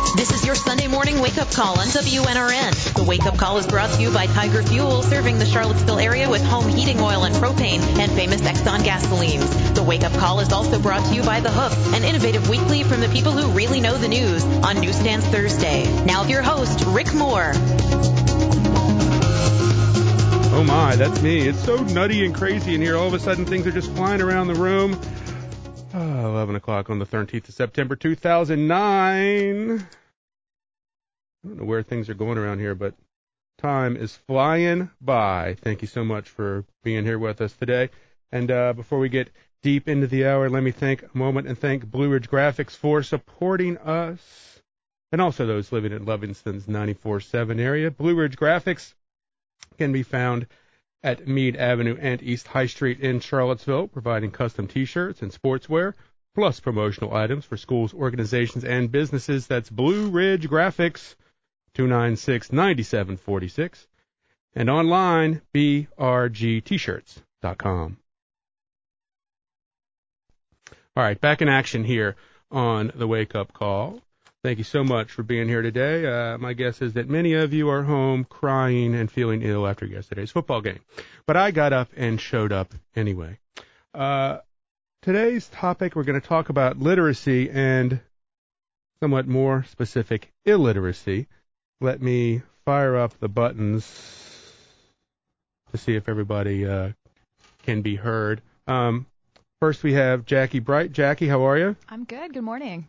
This is your Sunday morning wake-up call on WNRN. The wake-up call is brought to you by Tiger Fuel, serving the Charlottesville area with home heating oil and propane and famous Exxon gasolines. The wake-up call is also brought to you by The Hook, an innovative weekly from the people who really know the news on Newsstands Thursday. Now with your host, Rick Moore. Oh my, that's me. It's so nutty and crazy in here. All of a sudden, things are just flying around the room. 11 o'clock on the 13th of September, 2009. I don't know where things are going around here, but time is flying by. Thank you so much for being here with us today. And before we get deep into the hour, let me take a moment and thank Blue Ridge Graphics for supporting us, and also those living in Livingston's 94.7 area. Blue Ridge Graphics can be found at Meade Avenue and East High Street in Charlottesville, providing custom T-shirts and sportswear, plus promotional items for schools, organizations, and businesses. That's Blue Ridge Graphics, 296-9746, and online, brgtshirts.com. All right, back in action here on the Wake Up Call. Thank you so much for being here today. My guess is that many of you are home crying and feeling ill after yesterday's football game. But I got up and showed up anyway. Today's topic, we're going to talk about literacy and somewhat more specific illiteracy. Let me fire up the buttons to see if everybody can be heard. First, we have Jackie Bright. Jackie, how are you? I'm good. Good morning.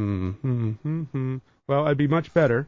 Well, I'd be much better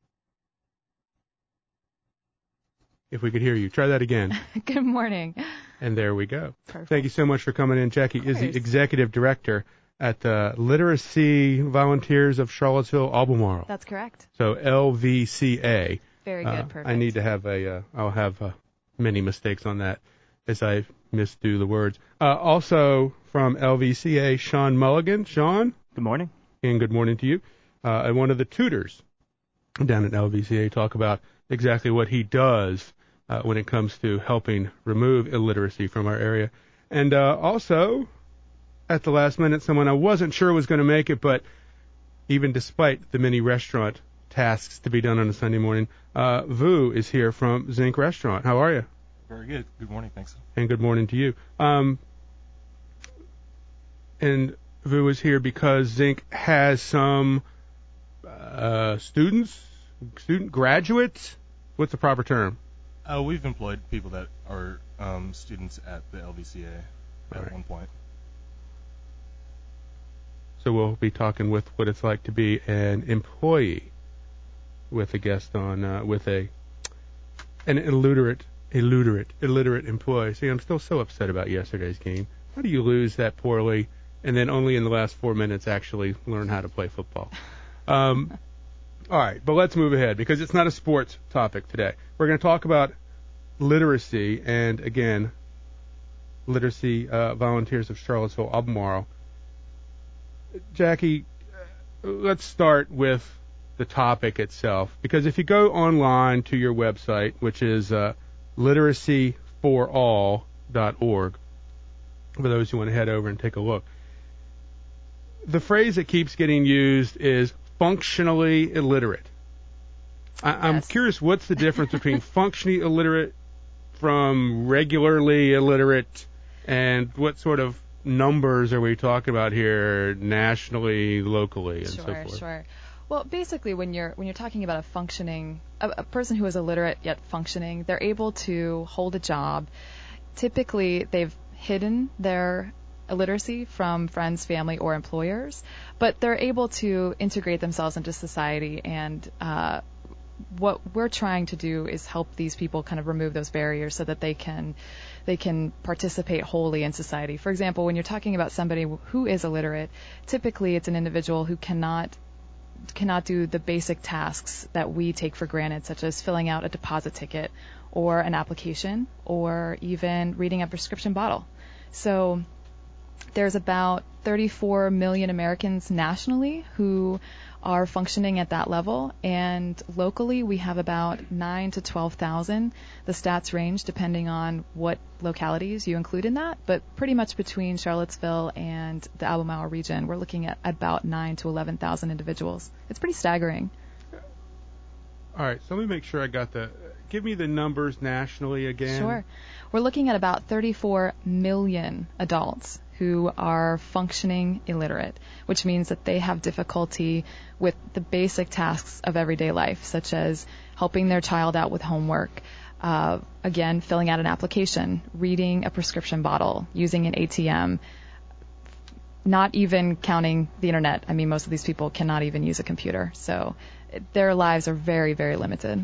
if we could hear you. Try that again. Good morning. And there we go. Perfect. Thank you so much for coming in. Jackie is the executive director at the Literacy Volunteers of Charlottesville, Albemarle. That's correct. So LVCA. Very good. Perfect. I need to have I'll have many mistakes on that as I misdo the words. Also from LVCA, Sean Mulligan. Sean? Good morning. And good morning to you. And one of the tutors down at LVCA talk about exactly what he does when it comes to helping remove illiteracy from our area. And also, at the last minute, someone I wasn't sure was going to make it, but even despite the many restaurant tasks to be done on a Sunday morning, Vu is here from Zinc Restaurant. How are you? Very good. Good morning. Thanks. And good morning to you. And Vu is here because Zinc has some student graduates. What's the proper term? We've employed people that are students at the LVCA at one point. So we'll be talking with what it's like to be an employee with a guest on with an illiterate employee. See, I'm still so upset about yesterday's game. How do you lose that poorly and then only in the last 4 minutes actually learn how to play football? All right, but let's move ahead because it's not a sports topic today. We're going to talk about literacy and, again, Literacy Volunteers of Charlottesville, Albemarle. Jackie, let's start with the topic itself, because if you go online to your website, which is literacyforall.org, for those who want to head over and take a look, the phrase that keeps getting used is functionally illiterate. I'm curious, what's the difference between functionally illiterate from regularly illiterate, and what sort of numbers are we talking about here nationally, locally, and so forth? Sure. Well, basically, when you're talking about a person who is illiterate yet functioning, they're able to hold a job. Typically, they've hidden their illiteracy from friends, family, or employers, but they're able to integrate themselves into society. And what we're trying to do is help these people kind of remove those barriers so that they can participate wholly in society. For example, when you're talking about somebody who is illiterate, typically it's an individual who cannot do the basic tasks that we take for granted, such as filling out a deposit ticket or an application or even reading a prescription bottle. So There's about 34 million Americans nationally who are functioning at that level, and locally we have about 9 to 12,000. The stats range depending on what localities you include in that, but pretty much between Charlottesville and the Albemarle region, we're looking at about 9 to 11,000 individuals. It's pretty staggering. All right, so let me make sure I got give me the numbers nationally again. Sure. We're looking at about 34 million adults who are functioning illiterate, which means that they have difficulty with the basic tasks of everyday life, such as helping their child out with homework, again, filling out an application, reading a prescription bottle, using an ATM, not even counting the internet. I mean, most of these people cannot even use a computer, so their lives are very, very limited.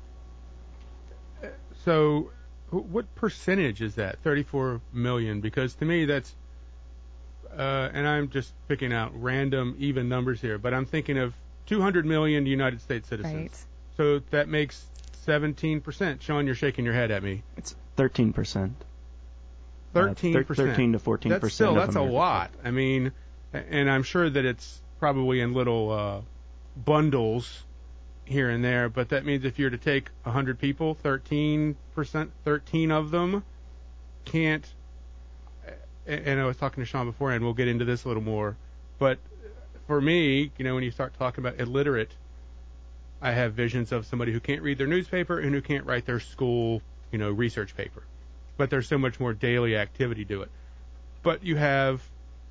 So what percentage is that, 34 million? Because to me that's, and I'm just picking out random even numbers here, but I'm thinking of 200 million United States citizens. Right. So that makes 17%. Sean, you're shaking your head at me. It's 13%. 13%. 13 to 14%. That's a lot. I mean, and I'm sure that it's probably in little bundles here and there, but that means if you're to take 100 people, 13% of them can't. And I was talking to Sean before, and we'll get into this a little more. But for me, when you start talking about illiterate, I have visions of somebody who can't read their newspaper and who can't write their school, research paper. But there's so much more daily activity to it. But you have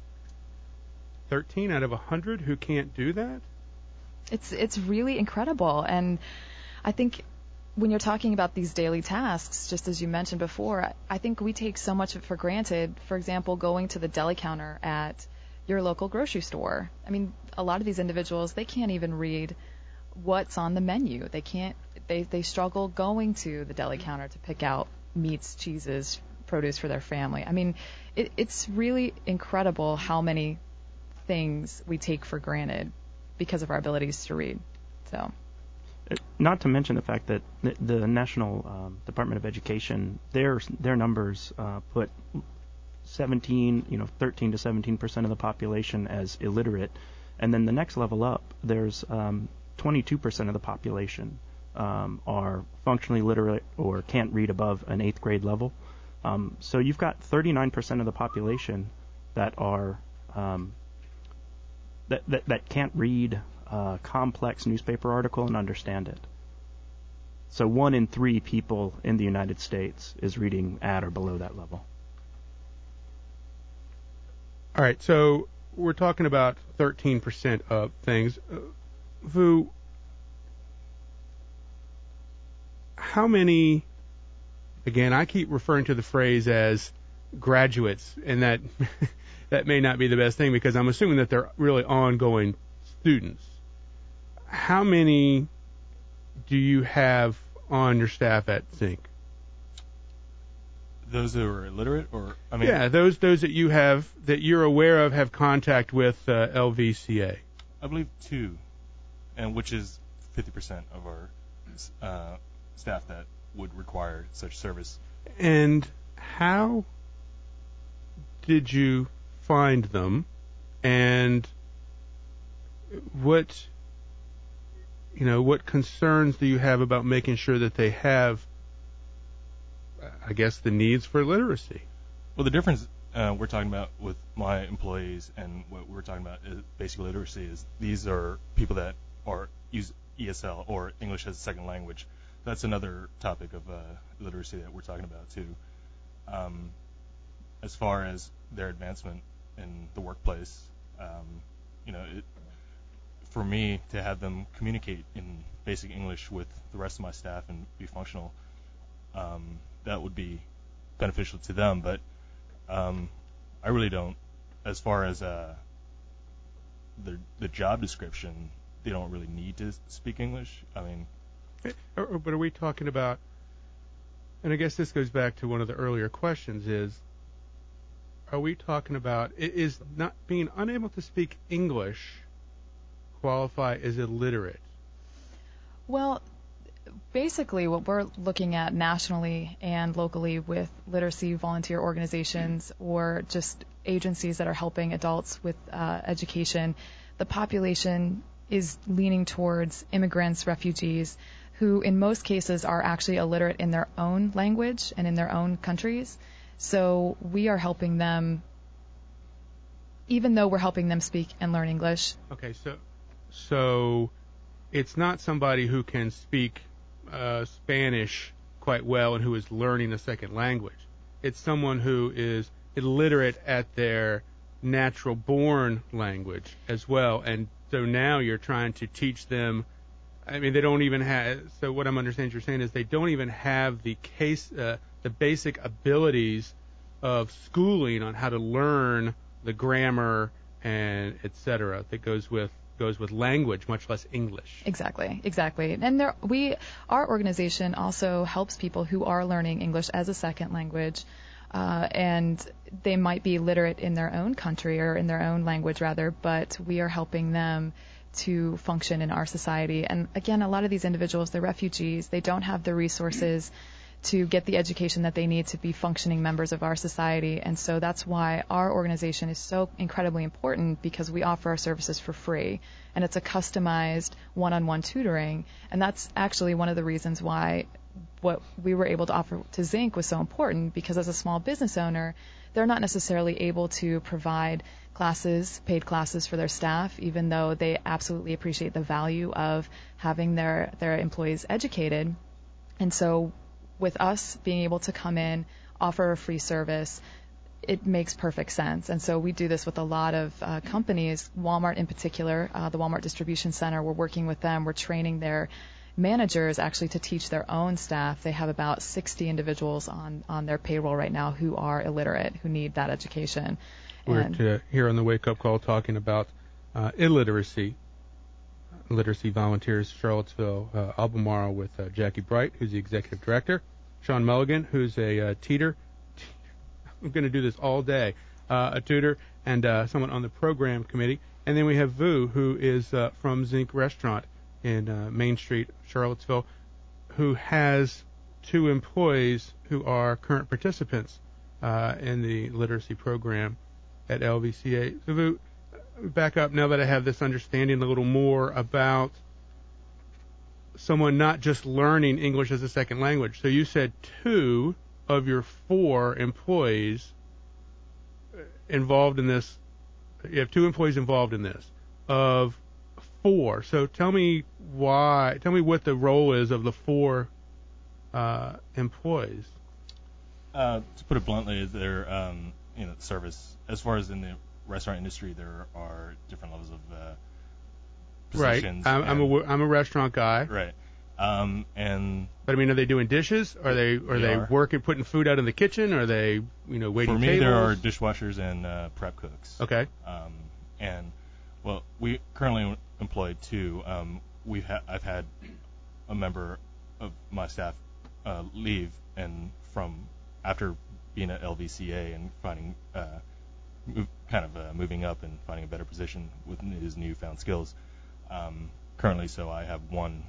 13 out of 100 who can't do that? It's really incredible. And I think when you're talking about these daily tasks, just as you mentioned before, I think we take so much of it for granted. For example, going to the deli counter at your local grocery store. I mean, a lot of these individuals, they can't even read what's on the menu. They struggle going to the deli counter to pick out meats, cheeses, produce for their family. I mean, it's really incredible how many things we take for granted because of our abilities to read. So. Not to mention the fact that the National Department of Education, their numbers put 13 to 17% of the population as illiterate, and then the next level up, there's 22% of the population are functionally literate or can't read above an 8th grade level. So you've got 39% of the population that are that can't read a complex newspaper article and understand it. So 1 in 3 people in the United States is reading at or below that level. All right, so we're talking about 13% of things. Vu, how many, again, I keep referring to the phrase as graduates, and that that may not be the best thing because I'm assuming that they're really ongoing students. How many do you have on your staff at Zinc? Those who are illiterate, or those that you have that you're aware of have contact with LVCA. I believe 2, and which is 50% of our staff that would require such service. And how did you find them, and what concerns do you have about making sure that they have, I guess, the needs for literacy? Well, the difference we're talking about with my employees and what we're talking about is basic literacy is these are people that use ESL or English as a second language. That's another topic of literacy that we're talking about too. As far as their advancement in the workplace, for me to have them communicate in basic English with the rest of my staff and be functional, that would be beneficial to them. But I really don't. As far as the job description, they don't really need to speak English. I mean, but are we talking about? And I guess this goes back to one of the earlier questions: are we talking about is not being unable to speak English qualify as illiterate? Well, basically what we're looking at nationally and locally with literacy volunteer organizations or just agencies that are helping adults with education, the population is leaning towards immigrants, refugees, who in most cases are actually illiterate in their own language and in their own countries. So we are helping them, even though we're helping them speak and learn English. Okay, so it's not somebody who can speak Spanish quite well and who is learning a second language. It's someone who is illiterate at their natural-born language as well, and so now you're trying to teach them. I mean, they don't even have. So what I'm understanding you're saying is they don't even have the basic abilities of schooling on how to learn the grammar and etc. that goes with language, much less English. Exactly. And our organization also helps people who are learning English as a second language, and they might be literate in their own country or in their own language rather, but we are helping them to function in our society. And again, a lot of these individuals, they're refugees. They don't have the resources to get the education that they need to be functioning members of our society. And so that's why our organization is so incredibly important, because we offer our services for free. And it's a customized one-on-one tutoring. And that's actually one of the reasons why what we were able to offer to Zinc was so important, because as a small business owner, they're not necessarily able to provide paid classes for their staff, even though they absolutely appreciate the value of having their employees educated. And so with us being able to come in, offer a free service, it makes perfect sense. And so we do this with a lot of companies, Walmart in particular, the Walmart Distribution Center. We're working with them. We're training their managers actually to teach their own staff. They have about 60 individuals on their payroll right now who are illiterate, who need that education. We're here on the Wake Up Call talking about illiteracy. Literacy Volunteers Charlottesville, Albemarle, with Jackie Bright, who's the executive director, Sean Mulligan, who's a tutor. I'm going to do this all day. A tutor and someone on the program committee. And then we have Vu, who is from Zinc Restaurant in Main Street, Charlottesville, who has 2 employees who are current participants in the literacy program at LVCA. So Vu, back up now that I have this understanding a little more about someone not just learning English as a second language. So you said 2 of your 4 employees involved in this. You have 2 employees involved in this of 4. So tell me what the role is of the 4 employees. To put it bluntly, they're service. As far as in the restaurant industry, there are different levels of positions. Right. I'm a restaurant guy. Right. But I mean, are they doing dishes? Are they working, putting food out in the kitchen? Are they waiting tables? For me, there are dishwashers and prep cooks. Okay. We currently employ 2. I've had a member of my staff leave, and from after being at LVCA and finding moving up and finding a better position with his newfound skills. Currently, so I have 1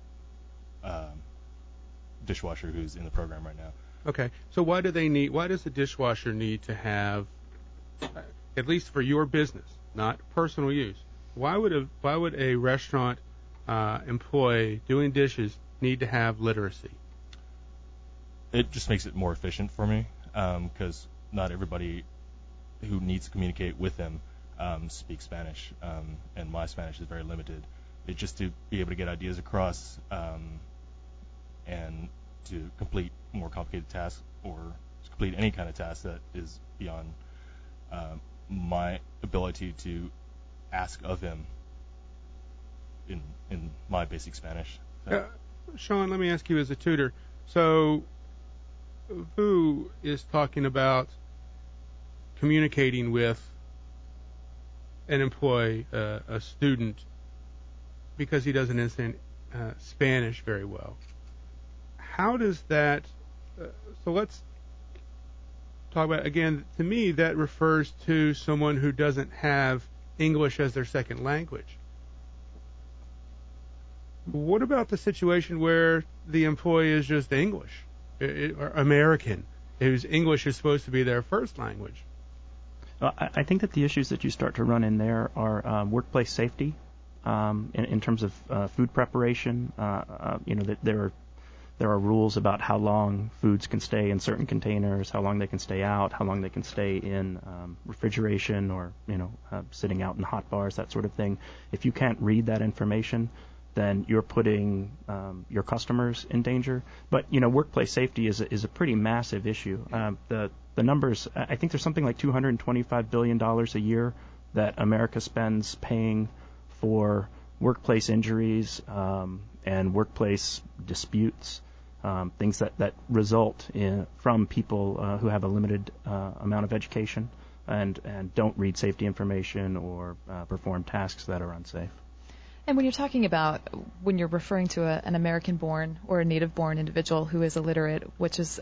dishwasher who's in the program right now. Okay. So why does the dishwasher need to have, at least for your business, not personal use, why would a restaurant employee doing dishes need to have literacy? It just makes it more efficient for me, because not everybody who needs to communicate with them speaks Spanish, and my Spanish is very limited. It's just to be able to get ideas across, and to complete more complicated tasks, or to complete any kind of task that is beyond my ability to ask of him in my basic Spanish. So. Sean, let me ask you as a tutor. So, Vu is talking about communicating with an employee, a student, because he doesn't understand Spanish very well. How does that? So let's talk about, again, to me that refers to someone who doesn't have English as their second language. What about the situation where the employee is just English, or American, whose English is supposed to be their first language? I think that the issues that you start to run in there are workplace safety, in terms of food preparation. That there are rules about how long foods can stay in certain containers, how long they can stay out, how long they can stay in refrigeration, or sitting out in hot bars, that sort of thing. If you can't read that information, then you're putting your customers in danger. But workplace safety is a pretty massive issue. The numbers, I think there's something like $225 billion a year that America spends paying for workplace injuries and workplace disputes, things that result from people who have a limited amount of education and don't read safety information or perform tasks that are unsafe. And when you're referring to an American-born or a native-born individual who is illiterate, which is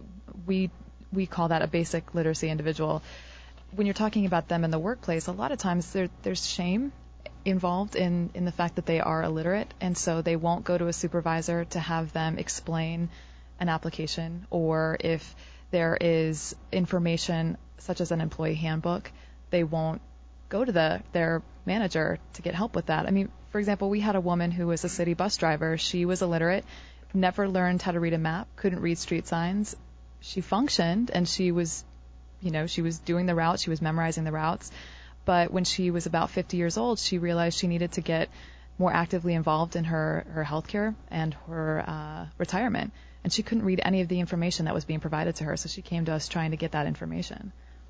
we call that a basic literacy individual, when you're talking about them in the workplace, a lot of times there's shame involved in the fact that they are illiterate, and so they won't go to a supervisor to have them explain an application, or if there is information such as an employee handbook, they won't go to their manager to get help with that. I mean, for example, we had a woman who was a city bus driver. She was illiterate, never learned how to read a map, couldn't read street signs. She functioned, and she was doing the routes, she was memorizing the routes. But when she was about 50 years old, she realized she needed to get more actively involved in her healthcare and her retirement. And she couldn't read any of the information that was being provided to her, so she came to us trying to get that information.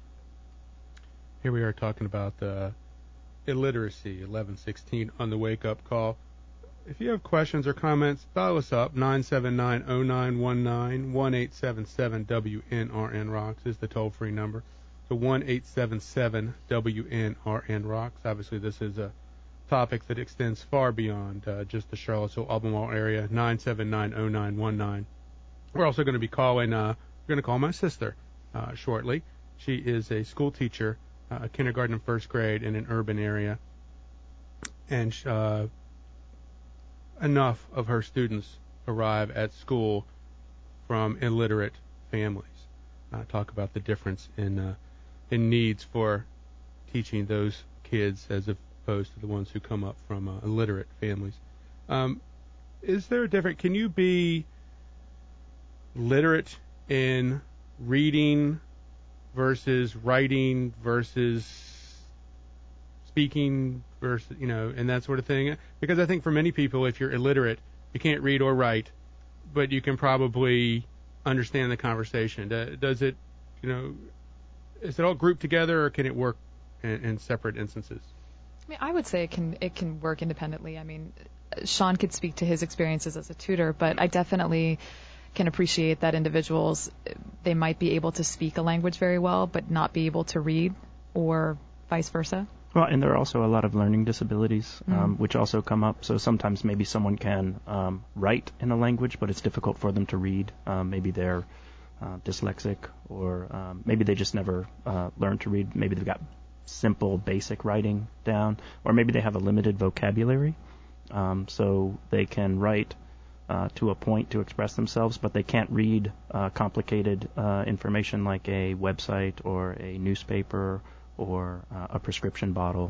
Here we are talking about illiteracy, 1116 on the wake-up call. If you have questions or comments, dial us up, 979-0919, 1-877-WNRN-ROCKS is the toll-free number. So 1-877-WNRN-ROCKS. Obviously, this is a topic that extends far beyond just the Charlottesville-Albemarle area, 979-0919. We're also going to be calling, we're going to call my sister shortly. She is a school teacher, kindergarten and first grade in an urban area. And enough of her students arrive at school from illiterate families. Talk about the difference in needs for teaching those kids as opposed to the ones who come up from illiterate families. Is there a difference? Can you be literate in reading versus writing versus speaking versus, and that sort of thing? Because I think for many people, if you're illiterate, you can't read or write, but you can probably understand the conversation. Does it, is it all grouped together, or can it work in separate instances? I mean, I would say it can work independently. I mean, Sean could speak to his experiences as a tutor, but I definitely can appreciate that individuals, they might be able to speak a language very well, but not be able to read, or vice versa. Well, and there are also a lot of learning disabilities, which also come up. So sometimes maybe someone can write in a language, but it's difficult for them to read. Maybe they're dyslexic, or maybe they just never learned to read. Maybe they've got simple, basic writing down, or maybe they have a limited vocabulary. So they can write to a point to express themselves, but they can't read complicated information like a website or a newspaper or a prescription bottle.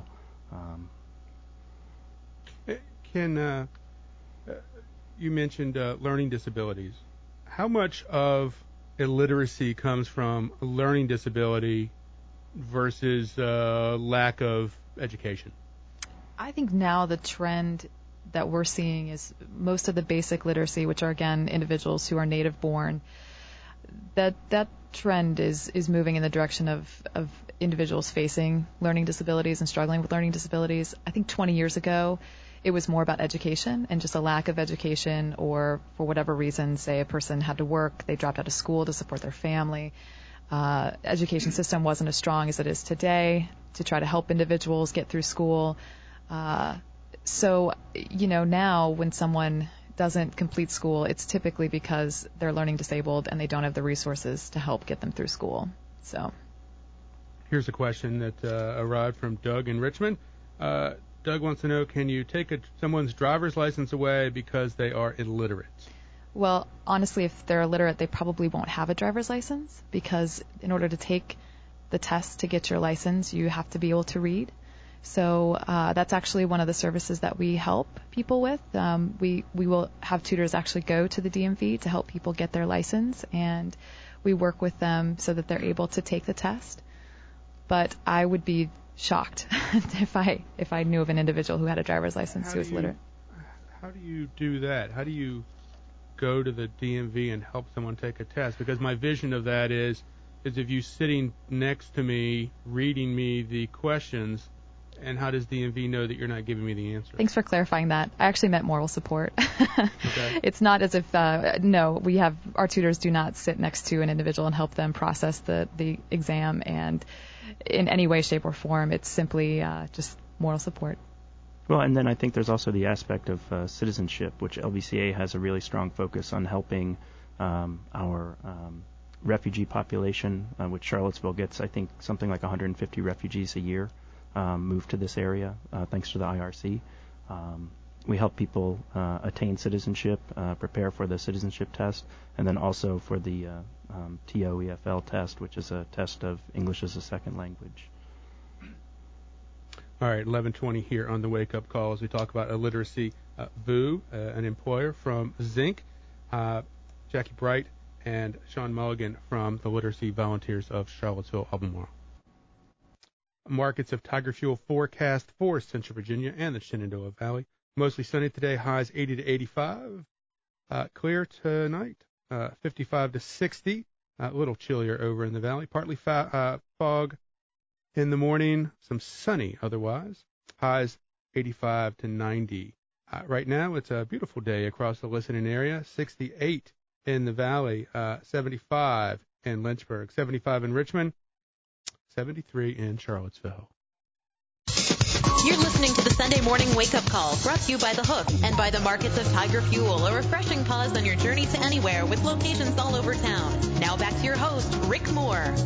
You mentioned learning disabilities. How much of illiteracy comes from a learning disability versus lack of education? I think now the trend that we're seeing is most of the basic literacy, which are, again, individuals who are native born, that trend is moving in the direction of individuals facing learning disabilities and struggling with learning disabilities. I think 20 years ago, it was more about education and just a lack of education, or for whatever reason, say a person had to work, they dropped out of school to support their family. Education system wasn't as strong as it is today to try to help individuals get through school. So, now when someone doesn't complete school, it's typically because they're learning disabled and they don't have the resources to help get them through school. So, here's a question that arrived from Doug in Richmond. Doug wants to know, can you take someone's driver's license away because they are illiterate? Well, honestly, if they're illiterate, they probably won't have a driver's license, because in order to take the test to get your license, you have to be able to read. So that's actually one of the services that we help people with. We will have tutors actually go to the DMV to help people get their license, and we work with them so that they're able to take the test. But I would be shocked if I knew of an individual who had a driver's license who was literate. How do you do that? How do you go to the DMV and help someone take a test? Because my vision of that is if you sitting next to me reading me the questions, and how does DMV know that you're not giving me the answer? Thanks for clarifying that. I actually meant moral support. Okay. It's not as if, no, our tutors do not sit next to an individual and help them process the exam and in any way, shape, or form. It's simply just moral support. Well, and then I think there's also the aspect of citizenship, which LVCA has a really strong focus on helping our refugee population, which Charlottesville gets, I think, something like 150 refugees a year move to this area, thanks to the IRC. We help people attain citizenship, prepare for the citizenship test, and then also for the TOEFL test, which is a test of English as a second language. All right, 11:20 here on the Wake Up Call as we talk about illiteracy. VU, an employer from Zinc, Jackie Bright, and Sean Mulligan from the Literacy Volunteers of Charlottesville, Albemarle. Markets of Tiger Fuel forecast for Central Virginia and the Shenandoah Valley. Mostly sunny today, highs 80 to 85. Clear tonight, 55 to 60. A little chillier over in the valley. Partly fog in the morning, some sunny otherwise. Highs 85 to 90. Right now, it's a beautiful day across the listening area. 68 in the valley, 75 in Lynchburg, 75 in Richmond, 73 in Charlottesville. You're listening to the Sunday Morning Wake Up Call, brought to you by The Hook and by the Markets of Tiger Fuel, a refreshing pause on your journey to anywhere with locations all over town. Now back to your host, Rick Moore.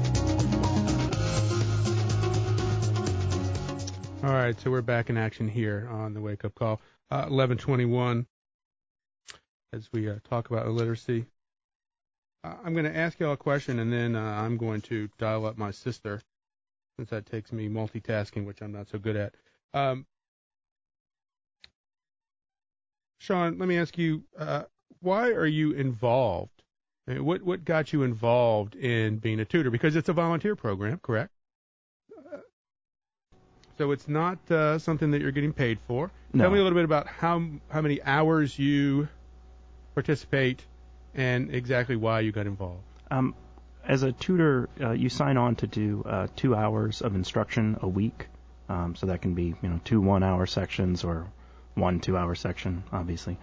All right, so we're back in action here on the Wake Up Call. 11:21 as we talk about illiteracy. I'm going to ask you all a question, and then I'm going to dial up my sister, since that takes me multitasking, which I'm not so good at. Sean, let me ask you, why are you involved? I mean, what got you involved in being a tutor? Because it's a volunteer program, correct? So it's not something that you're getting paid for. No. Tell me a little bit about how many hours you participate and exactly why you got involved. As a tutor, you sign on to do 2 hours of instruction a week. So that can be, 2 1-hour sections or 1 2-hour section, obviously.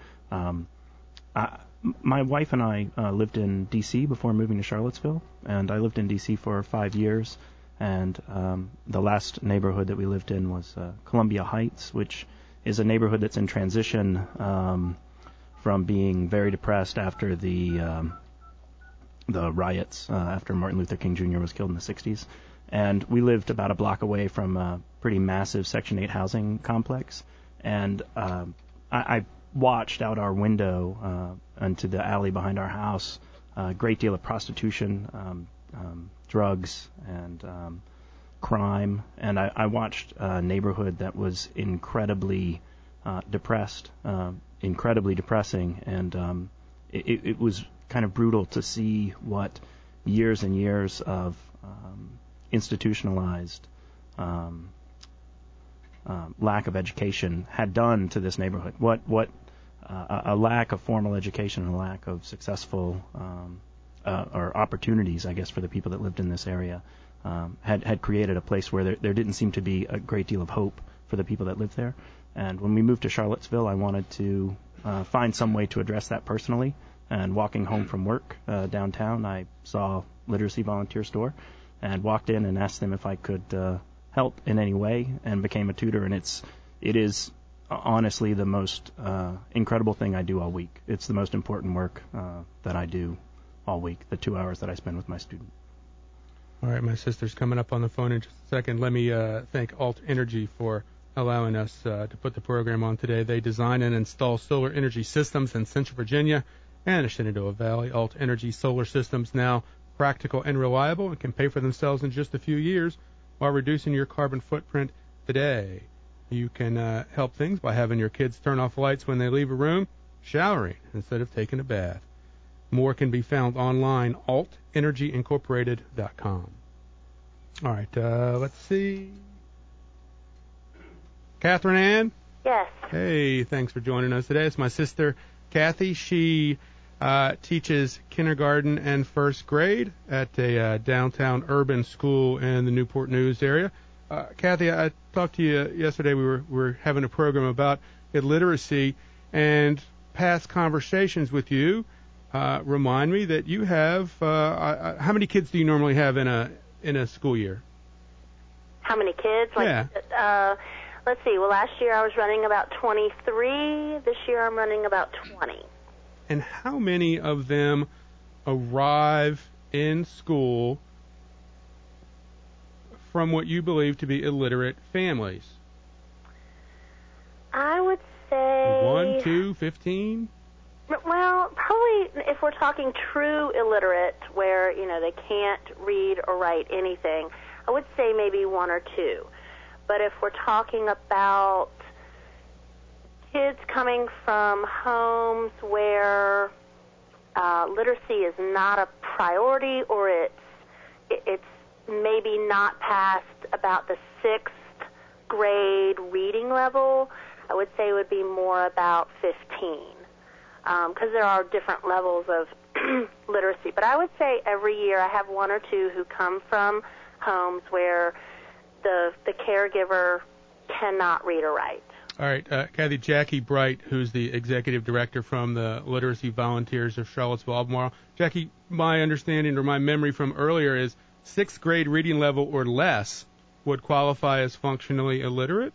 My wife and I lived in D.C. before moving to Charlottesville, and I lived in D.C. for 5 years. And the last neighborhood that we lived in was Columbia Heights, which is a neighborhood that's in transition from being very depressed after the riots after Martin Luther King Jr. was killed in the 60s. And we lived about a block away from a pretty massive Section 8 housing complex. And I watched out our window into the alley behind our house a great deal of prostitution, drugs, and crime. And I watched a neighborhood that was incredibly depressed, incredibly depressing. And it was kind of brutal to see what years and years of institutionalized lack of education had done to this neighborhood. What a lack of formal education and a lack of successful or opportunities, I guess, for the people that lived in this area had created a place where there didn't seem to be a great deal of hope for the people that lived there. And when we moved to Charlottesville, I wanted to find some way to address that personally. And walking home from work downtown, I saw Literacy Volunteer Store and walked in and asked them if I could help in any way, and became a tutor. And it is honestly the most incredible thing I do all week. It's the most important work that I do all week, the 2 hours that I spend with my student. All right, my sister's coming up on the phone in just a second. Let me thank Alt Energy for allowing us to put the program on today. They design and install solar energy systems in Central Virginia and the Shenandoah Valley. Alt Energy Solar Systems, now practical and reliable, and can pay for themselves in just a few years while reducing your carbon footprint today. You can help things by having your kids turn off lights when they leave a room, showering instead of taking a bath. More can be found online, altenergyincorporated.com. All right, let's see. Catherine Ann? Yes. Hey, thanks for joining us today. It's my sister, Kathy. She teaches kindergarten and first grade at a downtown urban school in the Newport News area. Kathy, I talked to you yesterday. We were having a program about illiteracy, and past conversations with you remind me that you have how many kids do you normally have in a school year? How many kids? Yeah. Let's see. Well, last year I was running about 23. This year I'm running about 20. And how many of them arrive in school from what you believe to be illiterate families? I would say 1, 2, 15? Well, probably if we're talking true illiterate, where, they can't read or write anything, I would say maybe 1 or 2. But if we're talking about kids coming from homes where literacy is not a priority, or it's maybe not past about the 6th grade reading level, I would say it would be more about 15, because there are different levels of literacy. But I would say every year I have 1 or 2 who come from homes where the caregiver cannot read or write. All right, Kathy, Jackie Bright, who's the executive director from the Literacy Volunteers of Charlottesville, Albemarle. Jackie, my understanding or my memory from earlier is 6th grade reading level or less would qualify as functionally illiterate?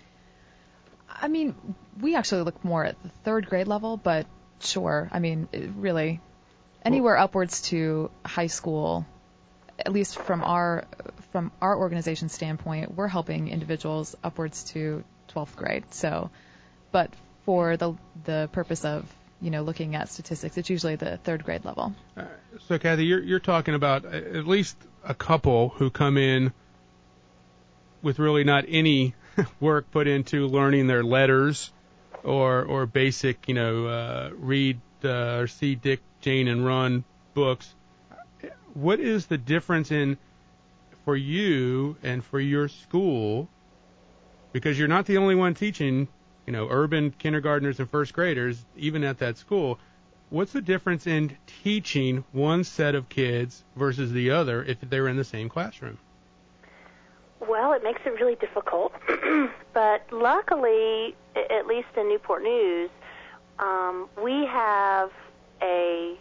I mean, we actually look more at the 3rd grade level, but sure. I mean, really, anywhere upwards to high school, at least from our organization standpoint, we're helping individuals upwards to 12th grade. So, but for the purpose of looking at statistics, it's usually the 3rd grade level. So, Kathy, you're talking about at least a couple who come in with really not any work put into learning their letters or basic, read or see Dick, Jane, and Run books. What is the difference for you and for your school? Because you're not the only one teaching, urban kindergartners and first graders, even at that school. What's the difference in teaching one set of kids versus the other if they're in the same classroom? Well, it makes it really difficult. But luckily, at least in Newport News, we have a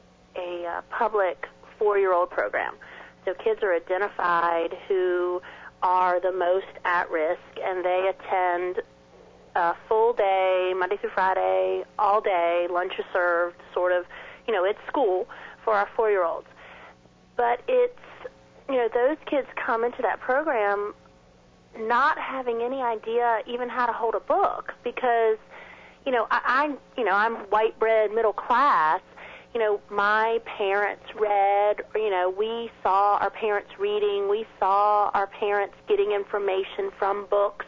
public 4-year-old program. So kids are identified who are the most at risk, and they attend a full day, Monday through Friday, all day, lunch is served, sort of, it's school for our 4-year-olds. But it's, those kids come into that program not having any idea even how to hold a book, because, I'm white bread, middle class. My parents read, we saw our parents reading, we saw our parents getting information from books.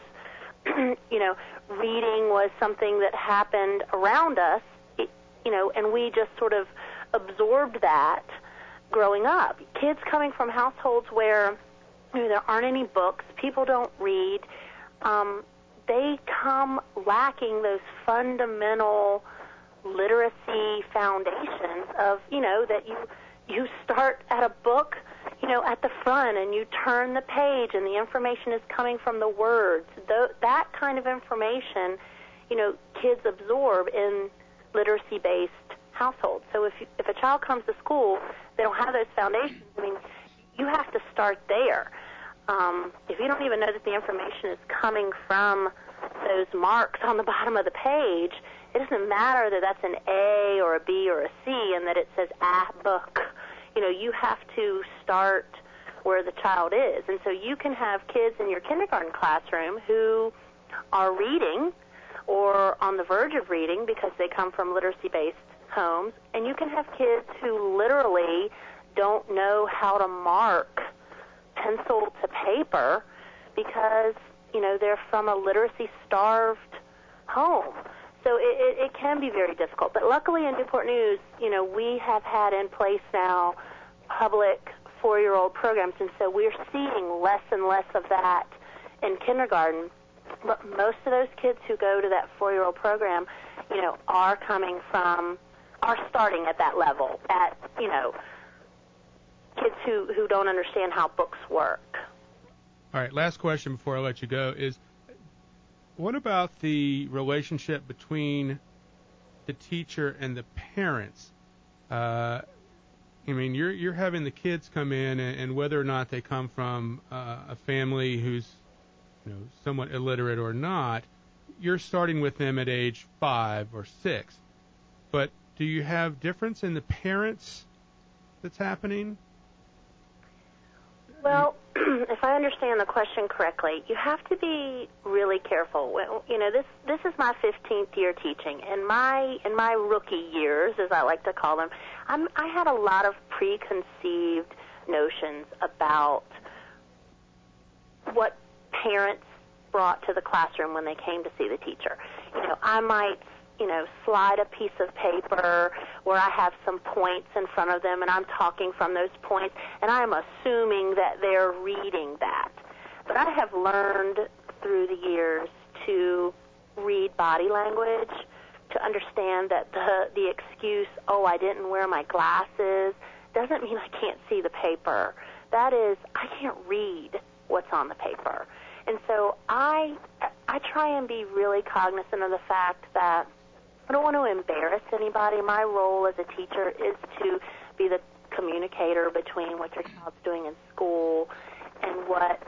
Reading was something that happened around us, and we just sort of absorbed that growing up. Kids coming from households where there aren't any books, people don't read, they come lacking those fundamental literacy foundations of, that you start at a book, at the front, and you turn the page and the information is coming from the words. That kind of information, kids absorb in literacy-based households. So if a child comes to school, they don't have those foundations. I mean, you have to start there. If you don't even know that the information is coming from those marks on the bottom of the page, it doesn't matter that that's an A or a B or a C and that it says book. You have to start where the child is. And so you can have kids in your kindergarten classroom who are reading or on the verge of reading because they come from literacy-based homes, and you can have kids who literally don't know how to mark pencil to paper because, they're from a literacy-starved home. So it can be very difficult. But luckily in Newport News, we have had in place now public 4-year-old programs, and so we're seeing less and less of that in kindergarten. But most of those kids who go to that 4-year-old program, are starting at that level, at, kids who don't understand how books work. All right, last question before I let you go is, what about the relationship between the teacher and the parents? You're having the kids come in, and whether or not they come from a family who's, somewhat illiterate or not, you're starting with them at age 5 or 6. But do you have difference in the parents that's happening? Well, if I understand the question correctly, you have to be really careful. This is my 15th year teaching. In my rookie years, as I like to call them, I had a lot of preconceived notions about what parents brought to the classroom when they came to see the teacher. I might slide a piece of paper where I have some points in front of them, and I'm talking from those points, and I'm assuming that they're reading that. But I have learned through the years to read body language, to understand that the excuse, I didn't wear my glasses, doesn't mean I can't see the paper. That is, I can't read what's on the paper. And so I try and be really cognizant of the fact that I don't want to embarrass anybody. My role as a teacher is to be the communicator between what your child's doing in school and what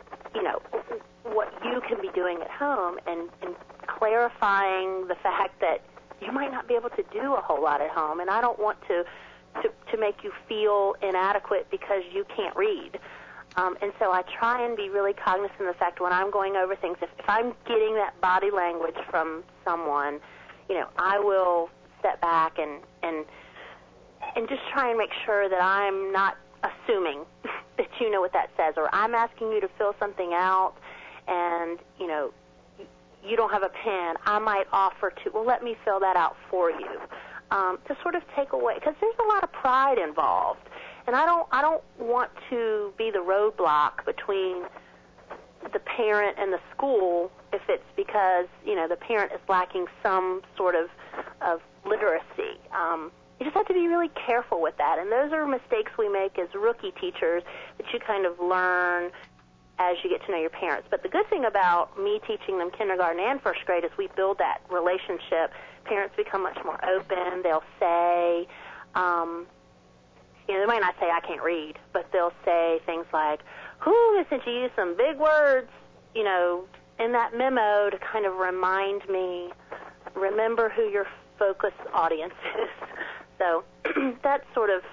you can be doing at home, and clarifying the fact that you might not be able to do a whole lot at home, and I don't want to make you feel inadequate because you can't read. And so I try and be really cognizant of the fact when I'm going over things, if I'm getting that body language from someone, I will step back and just try and make sure that I'm not assuming that you know what that says, or I'm asking you to fill something out and, you don't have a pen. I might offer to, let me fill that out for you, to sort of take away, because there's a lot of pride involved. And I don't want to be the roadblock between the parent and the school if it's because, the parent is lacking some sort of literacy. You just have to be really careful with that. And those are mistakes we make as rookie teachers that you kind of learn as you get to know your parents. But the good thing about me teaching them kindergarten and first grade is we build that relationship. Parents become much more open. They'll say, they might not say I can't read, but they'll say things like, since you used some big words, in that memo to kind of remind me, remember who your focus audience is. So that's sort of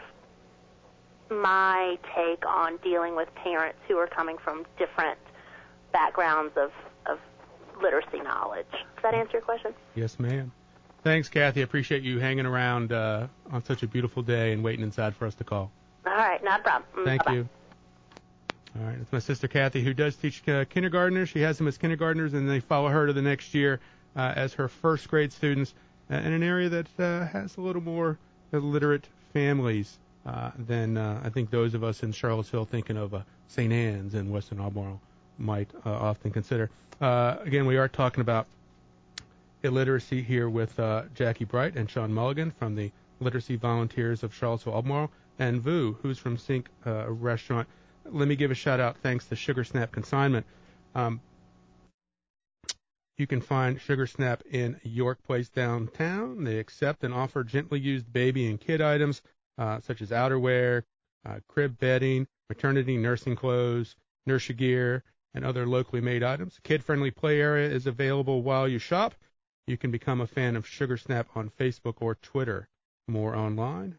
my take on dealing with parents who are coming from different backgrounds of literacy knowledge. Does that answer your question? Yes, ma'am. Thanks, Kathy. I appreciate you hanging around on such a beautiful day and waiting inside for us to call. All right, not a problem. Thank Bye-bye. you. All right, it's my sister Kathy who does teach kindergartners. She has them as kindergartners, and they follow her to the next year as her first grade students in an area that has a little more illiterate families than I think those of us in Charlottesville thinking of St. Anne's and Western Albemarle might often consider. Again, we are talking about illiteracy here with Jackie Bright and Sean Mulligan from the Literacy Volunteers of Charlottesville Albemarle, and Vu, who's from Sink Restaurant. Let me give a shout-out thanks to Sugar Snap Consignment. You can find Sugar Snap in York Place downtown. They accept and offer gently used baby and kid items such as outerwear, crib bedding, maternity nursing clothes, nursery gear, and other locally made items. A kid-friendly play area is available while you shop. You can become a fan of Sugar Snap on Facebook or Twitter. More online,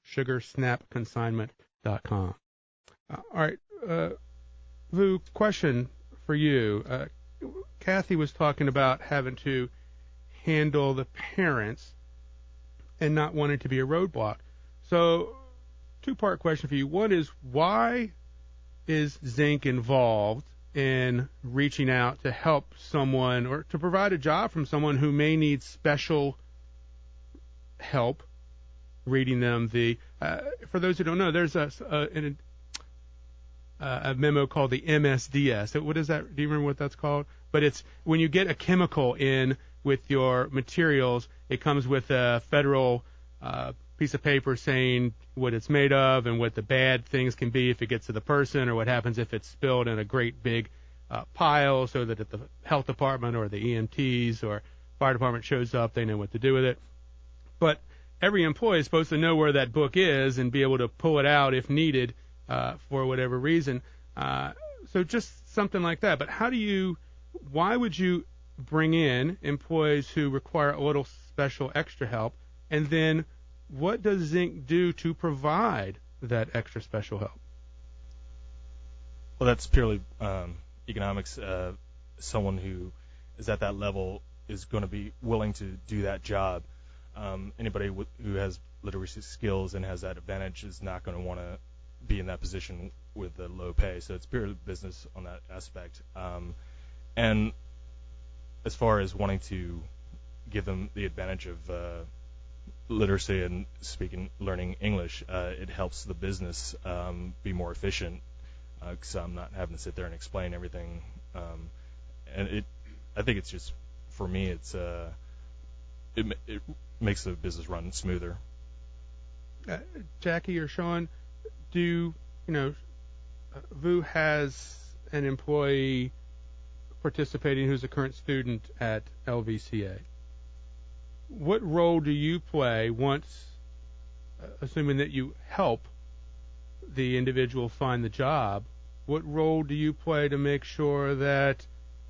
sugarsnapconsignment.com. All right, Vu, question for you. Kathy was talking about having to handle the parents and not wanting to be a roadblock. So, two-part question for you. One is, why is Zink involved in reaching out to help someone or to provide a job from someone who may need special help reading them the for those who don't know, there's a memo called the MSDS. What is that? Do you remember what that's called? But it's when you get a chemical in with your materials, it comes with a federal piece of paper saying what it's made of and what the bad things can be if it gets to the person, or what happens if it's spilled in a great big pile, so that if the health department or the EMTs or fire department shows up, they know what to do with it. But every employee is supposed to know where that book is and be able to pull it out if needed for whatever reason. So just something like that. But why would you bring in employees who require a little special extra help? And then what does Zink do to provide that extra special help? Well, that's purely economics. Someone who is at that level is going to be willing to do that job. Anybody who has literacy skills and has that advantage is not going to want to be in that position with the low pay. So it's purely business on that aspect. And as far as wanting to give them the advantage of literacy and learning English, it helps the business be more efficient, because I'm not having to sit there and explain everything. And I think it's just, for me, it makes the business run smoother. Jackie or Sean, VU has an employee participating who's a current student at LVCA. What role do you play once, assuming that you help the individual find the job, what role do you play to make sure that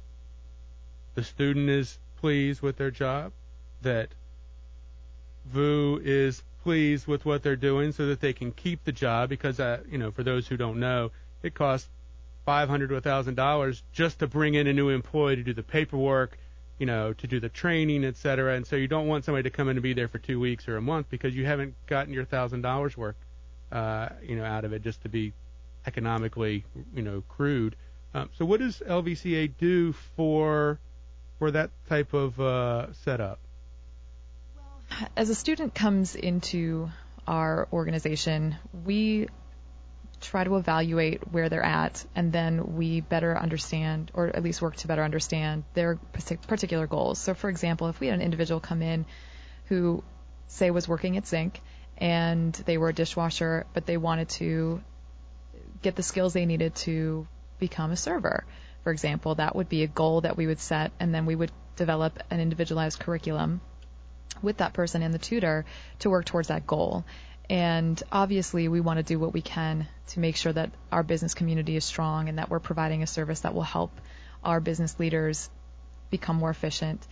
the student is pleased with their job, that VU is pleased with what they're doing so that they can keep the job? Because, for those who don't know, it costs $500 to $1,000 just to bring in a new employee to do the paperwork, to do the training, et cetera. And so you don't want somebody to come in and be there for 2 weeks or a month because you haven't gotten your $1,000 worth, out of it, just to be economically, crude. So what does LVCA do for that type of setup? Well, as a student comes into our organization, we try to evaluate where they're at, and then we better understand, or at least work to better understand, their particular goals. So, for example, if we had an individual come in who, say, was working at Zink, and they were a dishwasher, but they wanted to get the skills they needed to become a server, for example, that would be a goal that we would set, and then we would develop an individualized curriculum with that person and the tutor to work towards that goal. And obviously, we want to do what we can to make sure that our business community is strong and that we're providing a service that will help our business leaders become more efficient.